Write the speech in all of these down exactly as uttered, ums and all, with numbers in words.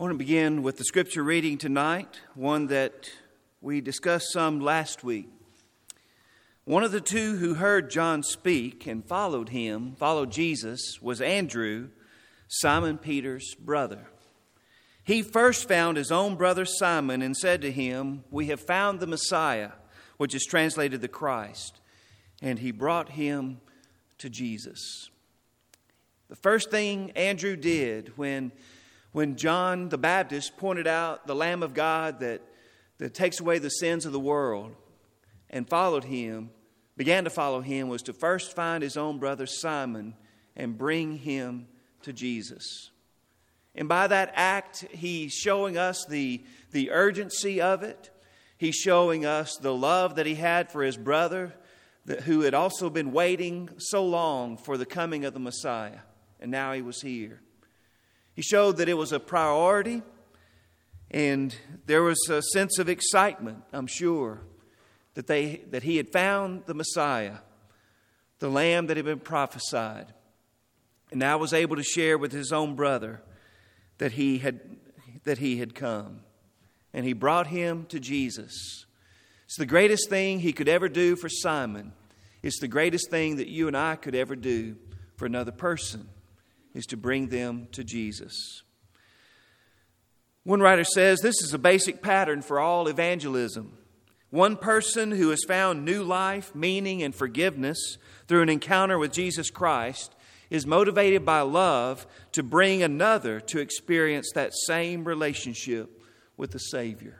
I want to begin with the scripture reading tonight, one that we discussed some last week. One of the two who heard John speak and followed him, followed Jesus, was Andrew, Simon Peter's brother. He first found his own brother Simon and said to him, "We have found the Messiah," which is translated the Christ. And he brought him to Jesus. The first thing Andrew did when When John the Baptist pointed out the Lamb of God that, that takes away the sins of the world and followed him, began to follow him, was to first find his own brother Simon and bring him to Jesus. And by that act, he's showing us the, the urgency of it. He's showing us the love that he had for his brother, that, who had also been waiting so long for the coming of the Messiah. And now he was here. He showed that it was a priority, and there was a sense of excitement, I'm sure, that they that he had found the Messiah, the Lamb that had been prophesied, and now was able to share with his own brother that he had that he had come, and he brought him to Jesus. It's the greatest thing he could ever do for Simon. It's the greatest thing that you and I could ever do for another person, is to bring them to Jesus. One writer says this is a basic pattern for all evangelism. One person who has found new life, meaning, and forgiveness through an encounter with Jesus Christ is motivated by love to bring another to experience that same relationship with the Savior.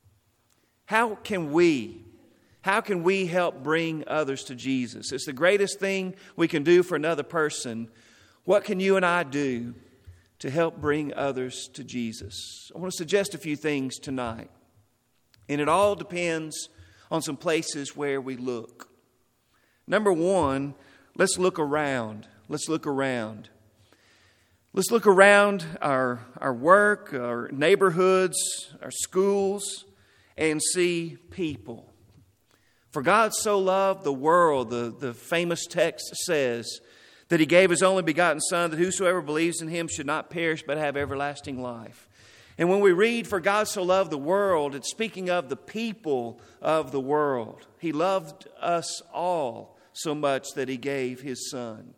How can we, how can we help bring others to Jesus? It's the greatest thing we can do for another person. What can you and I do to help bring others to Jesus? I want to suggest a few things tonight. And it all depends on some places where we look. Number one, let's look around. Let's look around. Let's look around our, our work, our neighborhoods, our schools, and see people. For God so loved the world, the, the famous text says, that he gave his only begotten Son, that whosoever believes in him should not perish but have everlasting life. And when we read, "For God so loved the world," it's speaking of the people of the world. He loved us all so much that he gave his Son.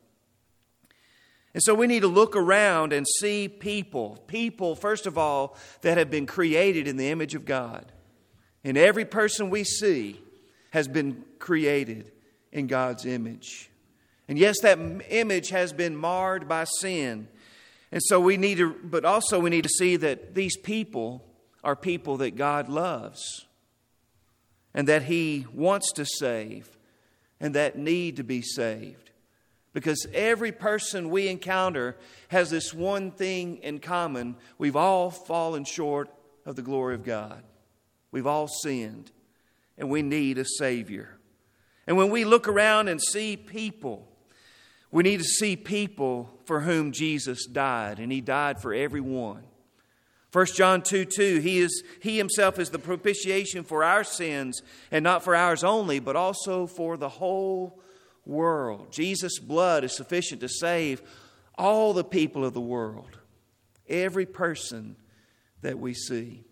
And so we need to look around and see people. People, first of all, that have been created in the image of God. And every person we see has been created in God's image. And yes, that image has been marred by sin. And so we need to, but also we need to see that these people are people that God loves and that He wants to save and that need to be saved. Because every person we encounter has this one thing in common. We've all fallen short of the glory of God. We've all sinned and we need a Savior. And when we look around and see people, we need to see people for whom Jesus died, and He died for everyone. First John two two, he, is, he Himself is the propitiation for our sins, and not for ours only, but also for the whole world. Jesus' blood is sufficient to save all the people of the world, every person that we see.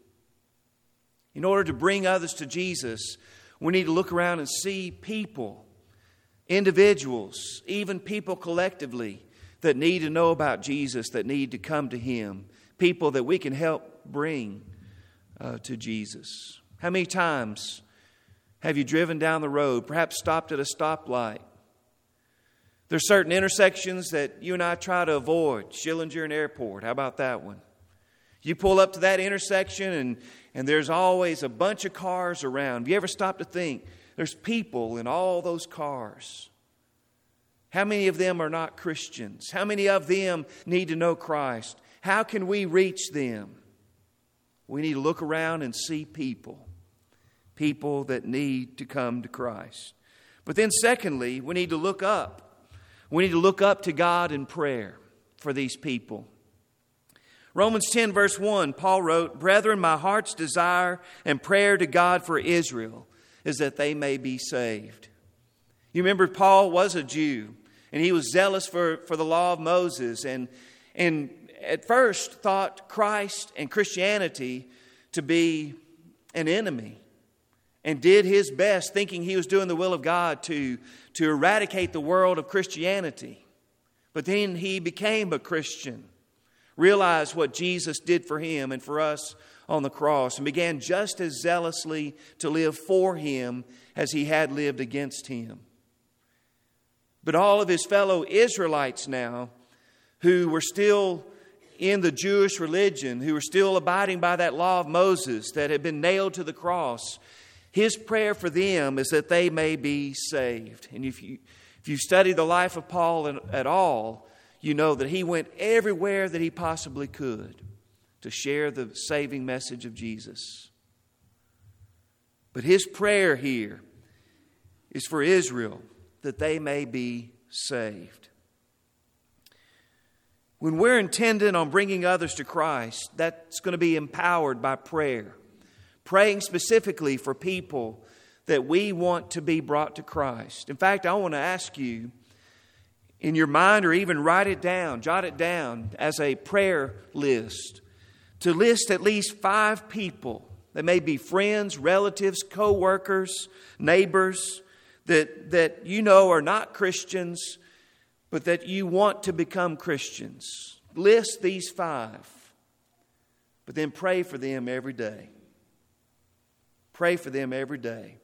In order to bring others to Jesus, we need to look around and see people, individuals, even people collectively that need to know about Jesus, that need to come to Him. People that we can help bring uh, to Jesus. How many times have you driven down the road, perhaps stopped at a stoplight? There's certain intersections that you and I try to avoid. Schillinger and Airport, how about that one? You pull up to that intersection and, and there's always a bunch of cars around. Have you ever stopped to think, there's people in all those cars? How many of them are not Christians? How many of them need to know Christ? How can we reach them? We need to look around and see people. People that need to come to Christ. But then secondly, we need to look up. We need to look up to God in prayer for these people. Romans ten verse one, Paul wrote, "Brethren, my heart's desire and prayer to God for Israel is that they may be saved." You remember Paul was a Jew, and he was zealous for, for the law of Moses. And, and at first thought Christ and Christianity to be an enemy, and did his best, thinking he was doing the will of God, to, to eradicate the world of Christianity. But then he became a Christian, realized what Jesus did for him and for us on the cross, and began just as zealously to live for him as he had lived against him. But all of his fellow Israelites now, who were still in the Jewish religion, who were still abiding by that law of Moses that had been nailed to the cross, his prayer for them is that they may be saved. And if you if you study the life of Paul at all, you know that he went everywhere that he possibly could to share the saving message of Jesus. But his prayer here is for Israel, that they may be saved. When we're intended on bringing others to Christ, that's going to be empowered by prayer. Praying specifically for people that we want to be brought to Christ. In fact, I want to ask you, in your mind, or even write it down, jot it down as a prayer list, to list at least five people that may be friends, relatives, co-workers, neighbors, that, that you know are not Christians, but that you want to become Christians. List these five, but then pray for them every day. Pray for them every day.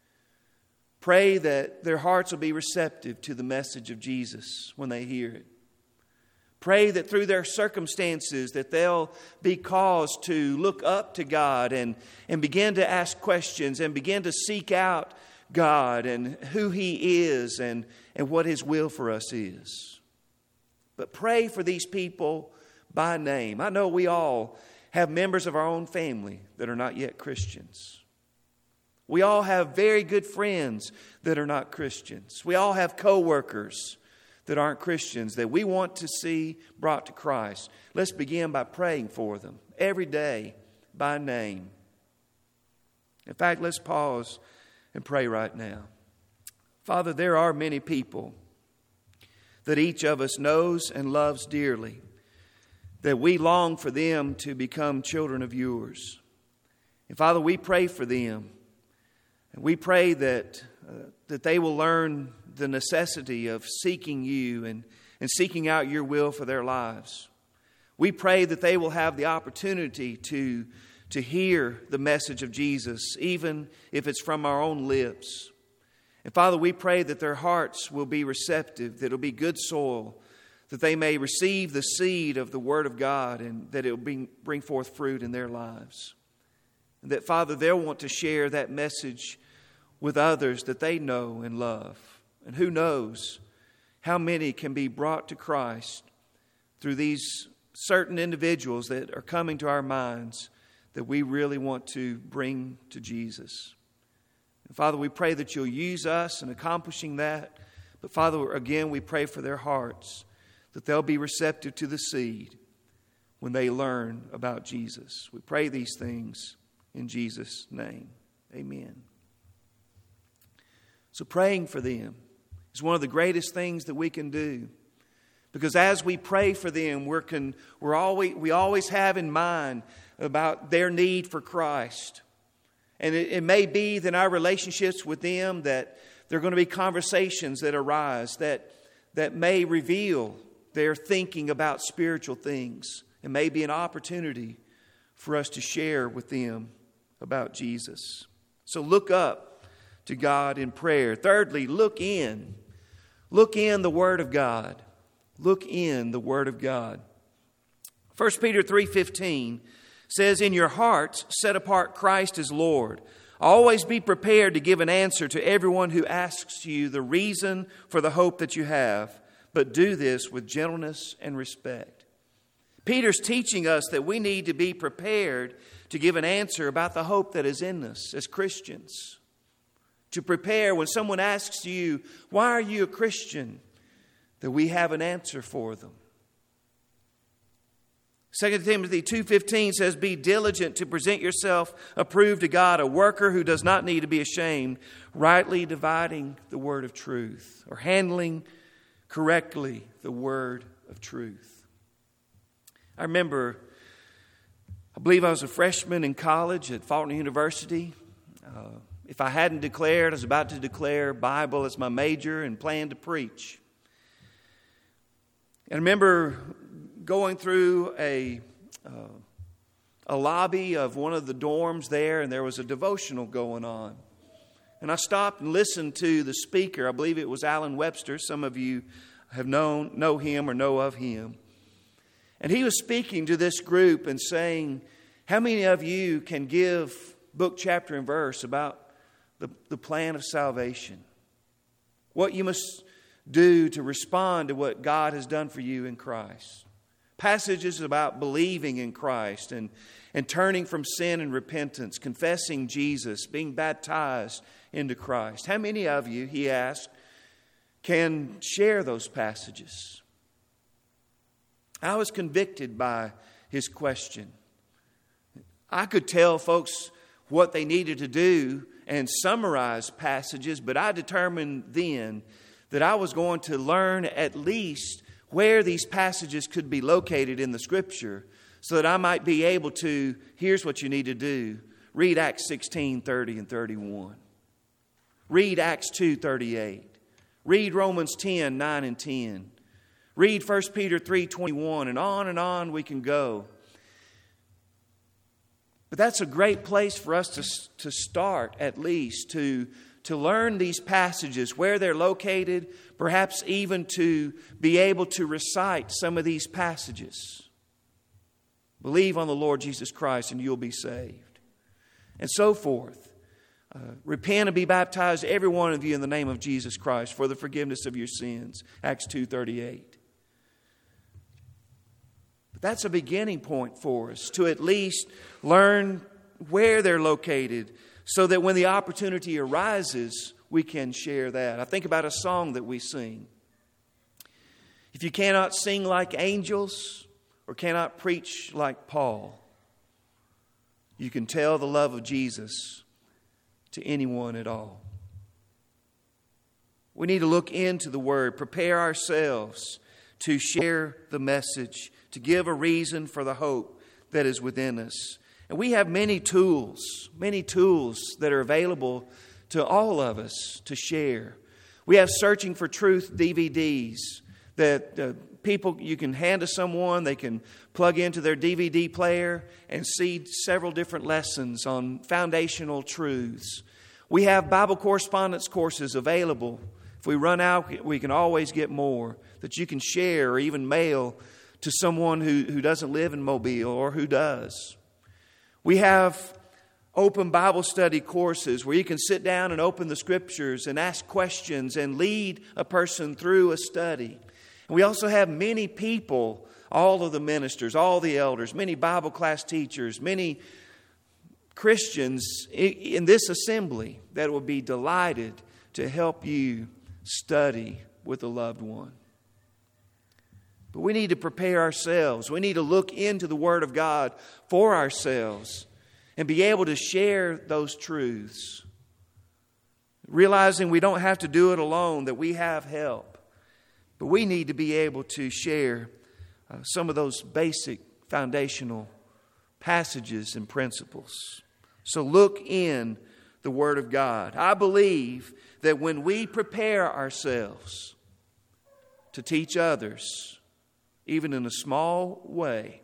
Pray that their hearts will be receptive to the message of Jesus when they hear it. Pray that through their circumstances that they'll be caused to look up to God and, and begin to ask questions and begin to seek out God and who He is and, and what His will for us is. But pray for these people by name. I know we all have members of our own family that are not yet Christians. We all have very good friends that are not Christians. We all have co-workers that aren't Christians that we want to see brought to Christ. Let's begin by praying for them every day by name. In fact, let's pause and pray right now. Father, there are many people that each of us knows and loves dearly, that we long for them to become children of yours. And Father, we pray for them. And we pray that uh, that they will learn the necessity of seeking you and, and seeking out your will for their lives. We pray that they will have the opportunity to, to hear the message of Jesus, even if it's from our own lips. And Father, we pray that their hearts will be receptive, that it will be good soil, that they may receive the seed of the Word of God and that it will bring, bring forth fruit in their lives. And that, Father, they'll want to share that message with others that they know and love. And who knows how many can be brought to Christ through these certain individuals that are coming to our minds that we really want to bring to Jesus. And Father, we pray that you'll use us in accomplishing that. But Father, again, we pray for their hearts, that they'll be receptive to the seed when they learn about Jesus. We pray these things in Jesus' name. Amen. So praying for them is one of the greatest things that we can do. Because as we pray for them, we're can, we're always, we always have in mind about their need for Christ. And it, it may be that in our relationships with them that there are going to be conversations that arise that, that may reveal their thinking about spiritual things. It may be an opportunity for us to share with them about Jesus. So look up to God in prayer. Thirdly, look in. Look in the Word of God. Look in the Word of God. First Peter three fifteen says, "In your hearts set apart Christ as Lord. Always be prepared to give an answer to everyone who asks you the reason for the hope that you have, but do this with gentleness and respect." Peter's teaching us that we need to be prepared to give an answer about the hope that is in us as Christians. To prepare when someone asks you, "Why are you a Christian?" that we have an answer for them. Second Timothy two fifteen says, "Be diligent to present yourself approved to God, a worker who does not need to be ashamed, rightly dividing the word of truth," or handling correctly the word of truth. I remember, I believe I was a freshman in college at Faulkner University. Uh, if I hadn't declared, I was about to declare Bible as my major and planned to preach. And I remember going through a uh, a lobby of one of the dorms there, and there was a devotional going on. And I stopped and listened to the speaker. I believe it was Alan Webster. Some of you have known know him or know of him. And he was speaking to this group and saying, how many of you can give book, chapter, and verse about the, the plan of salvation? What you must do to respond to what God has done for you in Christ. Passages about believing in Christ and, and turning from sin and repentance, confessing Jesus, being baptized into Christ. How many of you, he asked, can share those passages? I was convicted by his question. I could tell folks what they needed to do and summarize passages, but I determined then that I was going to learn at least where these passages could be located in the Scripture so that I might be able to, here's what you need to do. Read Acts sixteen, thirty and thirty-one. Read Acts two, thirty-eight. Read Romans ten, nine and ten. Read First Peter three, twenty-one, and on and on we can go. But that's a great place for us to, to start, at least, to, to learn these passages, where they're located, perhaps even to be able to recite some of these passages. Believe on the Lord Jesus Christ and you'll be saved. And so forth. Uh, repent and be baptized, every one of you, in the name of Jesus Christ for the forgiveness of your sins. Acts two thirty-eight. But that's a beginning point for us to at least learn where they're located so that when the opportunity arises, we can share that. I think about a song that we sing. If you cannot sing like angels or cannot preach like Paul, you can tell the love of Jesus to anyone at all. We need to look into the Word, prepare ourselves to share the message, to give a reason for the hope that is within us. And we have many tools, many tools that are available to all of us to share. We have Searching for Truth D V Ds that uh, people, you can hand to someone, they can plug into their D V D player and see several different lessons on foundational truths. We have Bible correspondence courses available. If we run out, we can always get more that you can share or even mail to someone who, who doesn't live in Mobile or who does. We have open Bible study courses where you can sit down and open the Scriptures and ask questions and lead a person through a study. And we also have many people, all of the ministers, all the elders, many Bible class teachers, many Christians in this assembly that will be delighted to help you study with a loved one. But we need to prepare ourselves. We need to look into the Word of God for ourselves and be able to share those truths. Realizing we don't have to do it alone, that we have help. But we need to be able to share uh, some of those basic foundational passages and principles. So look in the Word of God. I believe that when we prepare ourselves to teach others, even in a small way,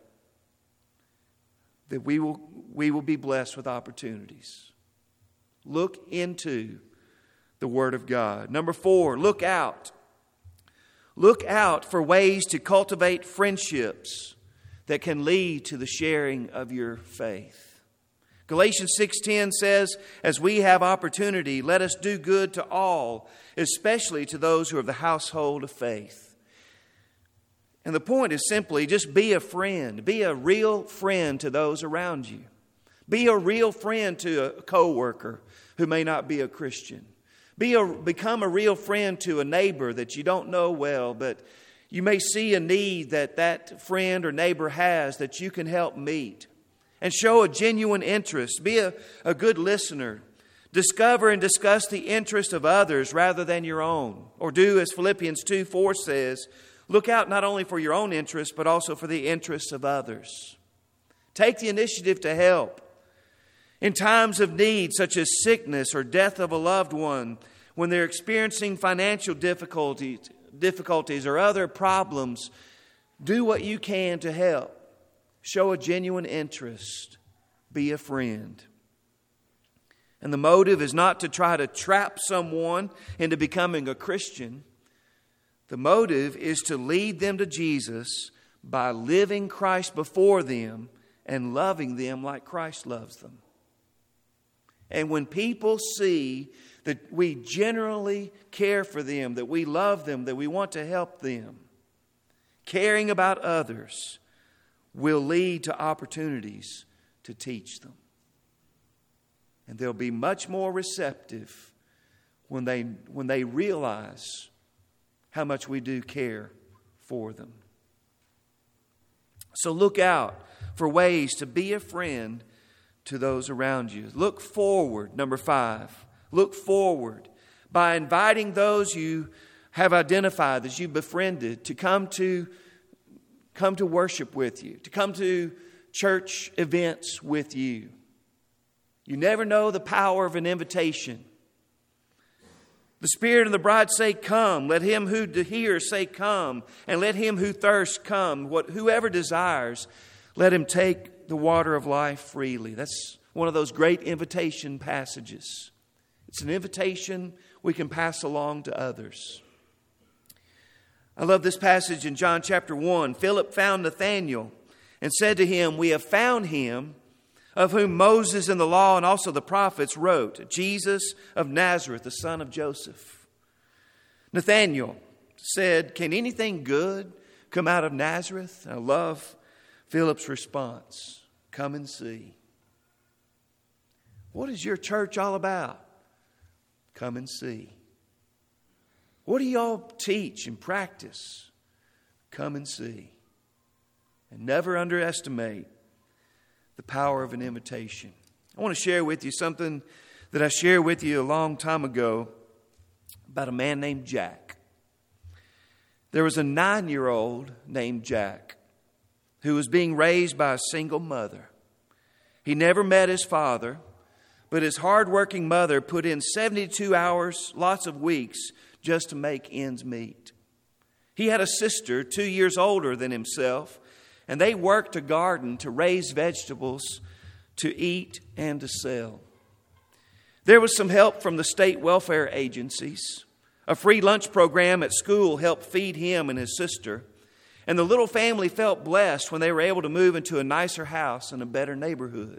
that we will, we will be blessed with opportunities. Look into the Word of God. Number four, look out. Look out for ways to cultivate friendships that can lead to the sharing of your faith. Galatians six ten says, as we have opportunity, let us do good to all, especially to those who are of the household of faith. And the point is simply just be a friend. Be a real friend to those around you. Be a real friend to a coworker who may not be a Christian. Be a, become a real friend to a neighbor that you don't know well, but you may see a need that that friend or neighbor has that you can help meet. And show a genuine interest. Be a, a good listener. Discover and discuss the interest of others rather than your own. Or do as Philippians two four says, Look out not only for your own interests, but also for the interests of others. Take the initiative to help. In times of need, such as sickness or death of a loved one, when they're experiencing financial difficulties, difficulties or other problems, do what you can to help. Show a genuine interest. Be a friend. And the motive is not to try to trap someone into becoming a Christian. The motive is to lead them to Jesus by living Christ before them and loving them like Christ loves them. And when people see that we generally care for them, that we love them, that we want to help them, caring about others will lead to opportunities to teach them. And they'll be much more receptive when they, when they realize how much we do care for them. So look out for ways to be a friend to those around you. Look forward, number five. Look forward by inviting those you have identified as you befriended to come to come to worship with you, to come to church events with you. You never know the power of an invitation. The Spirit and the bride say, come. Let him who hears say, come. And let him who thirsts come. What, whoever desires, let him take the water of life freely. That's one of those great invitation passages. It's an invitation we can pass along to others. I love this passage in John chapter one. Philip found Nathanael and said to him, we have found him of whom Moses and the law and also the prophets wrote, Jesus of Nazareth, the son of Joseph. Nathanael said, can anything good come out of Nazareth? I love Philip's response. Come and see. What is your church all about? Come and see. What do y'all teach and practice? Come and see. And never underestimate the power of an invitation. I want to share with you something that I shared with you a long time ago about a man named Jack. There was a nine-year-old named Jack who was being raised by a single mother. He never met his father, but his hard-working mother put in seventy-two hours, lots of weeks, just to make ends meet. He had a sister two years older than himself, and they worked a garden to raise vegetables to eat and to sell. There was some help from the state welfare agencies. A free lunch program at school helped feed him and his sister. And the little family felt blessed when they were able to move into a nicer house in a better neighborhood.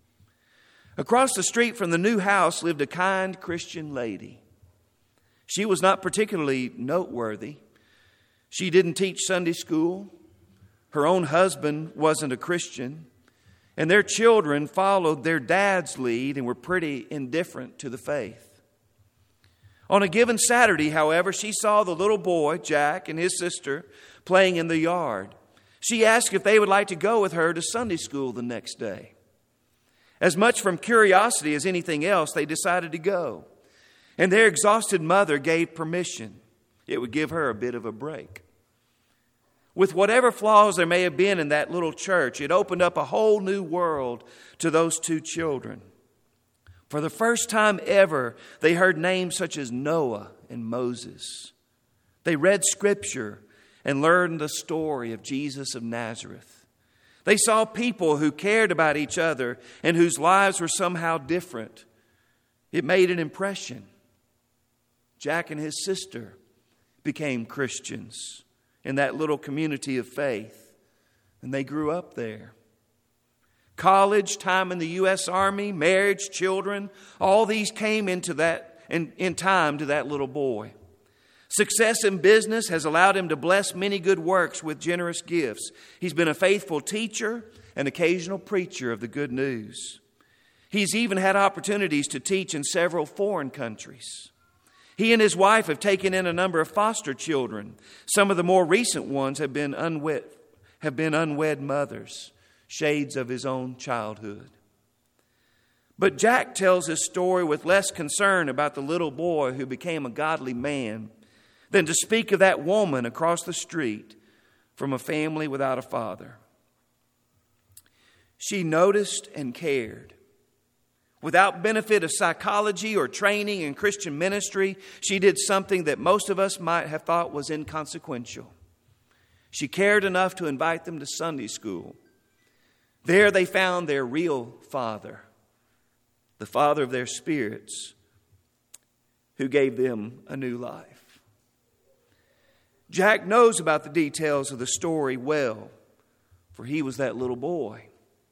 Across the street from the new house lived a kind Christian lady. She was not particularly noteworthy. She didn't teach Sunday school. Her own husband wasn't a Christian. And their children followed their dad's lead and were pretty indifferent to the faith. On a given Saturday, however, she saw the little boy, Jack, and his sister playing in the yard. She asked if they would like to go with her to Sunday school the next day. As much from curiosity as anything else, they decided to go. And their exhausted mother gave permission. It would give her a bit of a break. With whatever flaws there may have been in that little church, it opened up a whole new world to those two children. For the first time ever, they heard names such as Noah and Moses. They read Scripture and learned the story of Jesus of Nazareth. They saw people who cared about each other and whose lives were somehow different. It made an impression. Jack and his sister became Christians in that little community of faith, and they grew up there. College, time in the U S Army, marriage, children, all these came into that in, in time to that little boy. Success in business has allowed him to bless many good works with generous gifts. He's been a faithful teacher and occasional preacher of the good news. He's even had opportunities to teach in several foreign countries. He and his wife have taken in a number of foster children. Some of the more recent ones have been unwed, have been unwed mothers, shades of his own childhood. But Jack tells his story with less concern about the little boy who became a godly man than to speak of that woman across the street from a family without a father. She noticed and cared. Without benefit of psychology or training in Christian ministry, she did something that most of us might have thought was inconsequential. She cared enough to invite them to Sunday school. There they found their real father, the father of their spirits, who gave them a new life. Jack knows about the details of the story well, for he was that little boy.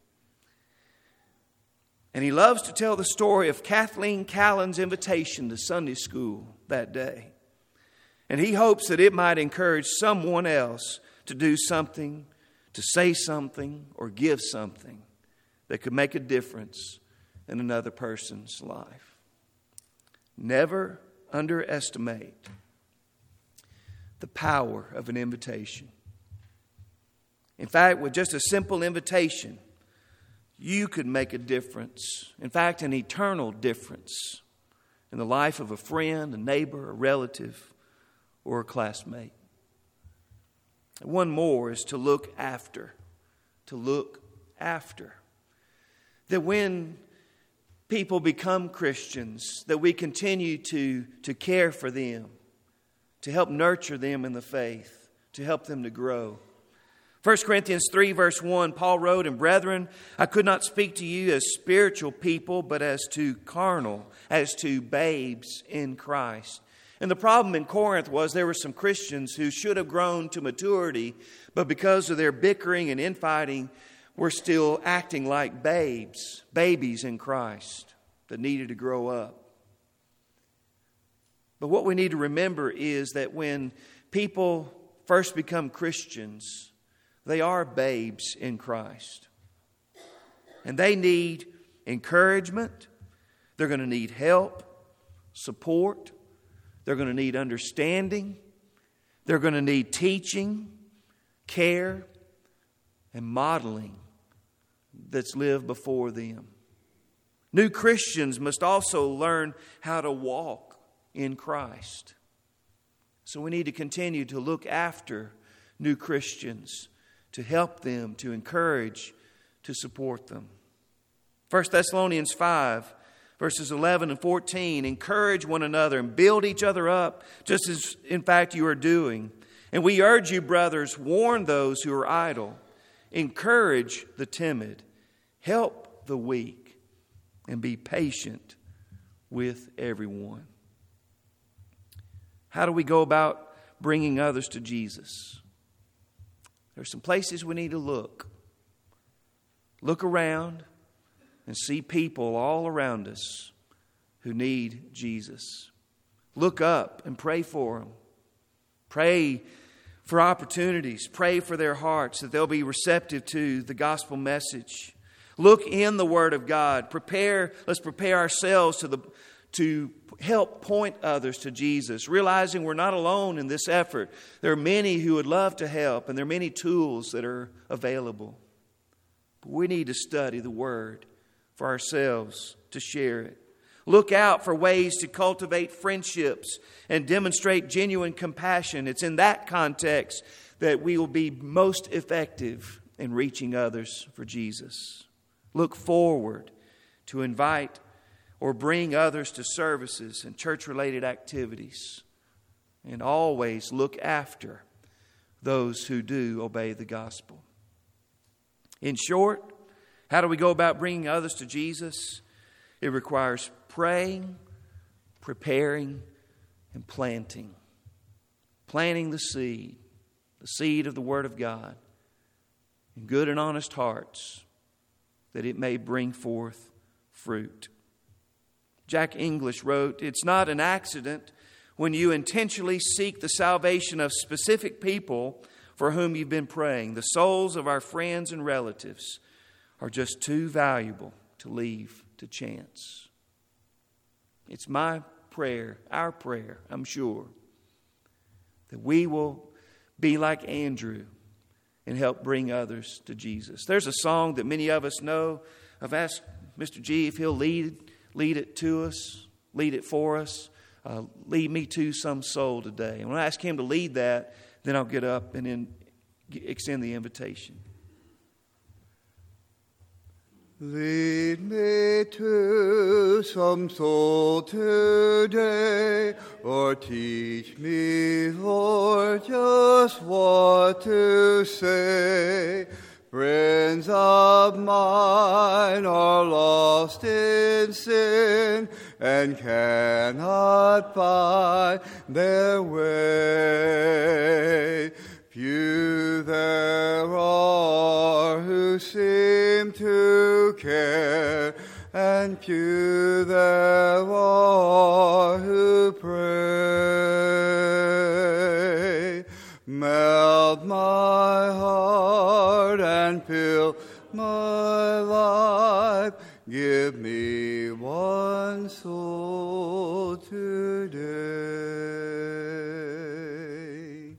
And he loves to tell the story of Kathleen Callan's invitation to Sunday school that day. And he hopes that it might encourage someone else to do something, to say something, or give something that could make a difference in another person's life. Never underestimate the power of an invitation. In fact, with just a simple invitation, you could make a difference. In fact, an eternal difference in the life of a friend, a neighbor, a relative, or a classmate. One more is to look after. To look after. That when people become Christians, that we continue to, to care for them, to help nurture them in the faith, to help them to grow. First Corinthians three verse one, Paul wrote, "And brethren, I could not speak to you as spiritual people, but as to carnal, as to babes in Christ." And the problem in Corinth was there were some Christians who should have grown to maturity, but because of their bickering and infighting, were still acting like babes, babies in Christ that needed to grow up. But what we need to remember is that when people first become Christians, they are babes in Christ. And they need encouragement. They're going to need help, support. They're going to need understanding. They're going to need teaching, care, and modeling that's lived before them. New Christians must also learn how to walk in Christ. So we need to continue to look after new Christians, to help them, to encourage, to support them. First Thessalonians five, verses eleven and fourteen, encourage one another and build each other up, just as in fact you are doing. And we urge you, brothers, warn those who are idle, encourage the timid, help the weak, and be patient with everyone. How do we go about bringing others to Jesus? There's some places we need to look. Look around and see people all around us who need Jesus. Look up and pray for them. Pray for opportunities. Pray for their hearts that they'll be receptive to the gospel message. Look in the Word of God. Prepare. Let's prepare ourselves to the to help point others to Jesus, realizing we're not alone in this effort. There are many who would love to help, and there are many tools that are available. But we need to study the Word for ourselves to share it. Look out for ways to cultivate friendships and demonstrate genuine compassion. It's in that context that we will be most effective in reaching others for Jesus. Look forward to invite or bring others to services and church-related activities. And always look after those who do obey the gospel. In short, how do we go about bringing others to Jesus? It requires praying, preparing, and planting. Planting the seed, the seed of the Word of God, in good and honest hearts, that it may bring forth fruit. Jack English wrote, "It's not an accident when you intentionally seek the salvation of specific people for whom you've been praying. The souls of our friends and relatives are just too valuable to leave to chance." It's my prayer, our prayer, I'm sure, that we will be like Andrew and help bring others to Jesus. There's a song that many of us know. I've asked Mister G if he'll lead lead it to us, lead it for us. uh, lead me to some soul today. And when I ask Him to lead that, then I'll get up and then extend the invitation. Lead me to some soul today, or teach me, Lord, just what to say. Friends of mine are lost in sin and cannot find their way. Few there are who seem to care, and few there are who pray. Melt my heart and fill my life. Give me one soul today.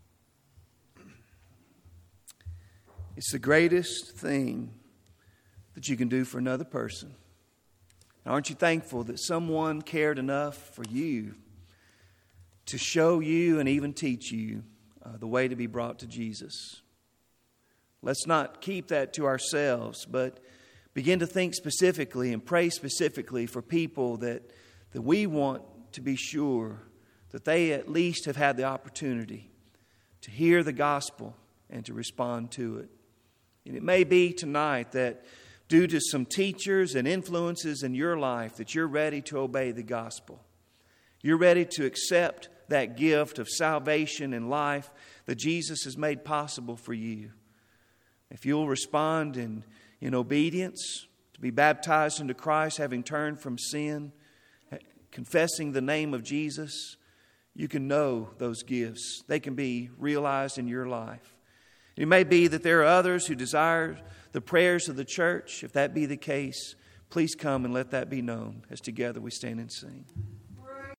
It's the greatest thing that you can do for another person. Aren't you thankful that someone cared enough for you to show you and even teach you uh, the way to be brought to Jesus? Let's not keep that to ourselves, but begin to think specifically and pray specifically for people that, that we want to be sure that they at least have had the opportunity to hear the gospel and to respond to it. And it may be tonight that due to some teachers and influences in your life that you're ready to obey the gospel. You're ready to accept that gift of salvation and life that Jesus has made possible for you. If you'll respond in, in obedience, to be baptized into Christ, having turned from sin, confessing the name of Jesus, you can know those gifts. They can be realized in your life. It may be that there are others who desire the prayers of the church. If that be the case, please come and let that be known as together we stand and sing.